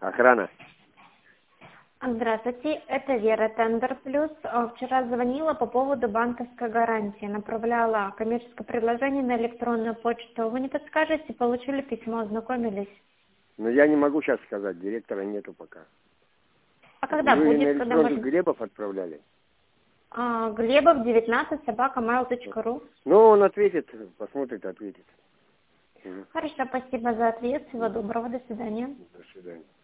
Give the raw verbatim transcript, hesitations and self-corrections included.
Охрана. Здравствуйте, это Вера, Тендер Плюс. А, Вчера звонила по поводу банковской гарантии. Направляла коммерческое предложение на электронную почту. Вы не подскажете, получили письмо, ознакомились? Но я не могу сейчас сказать, директора нету пока. А когда Вы на будет? Когда электронку можно? Глебов отправляли? А, Глебов, девятнадцать, собака mail точка ру. Ну, он ответит, посмотрит, ответит. Мгм. Хорошо, спасибо за ответ. Всего доброго, до свидания. До свидания.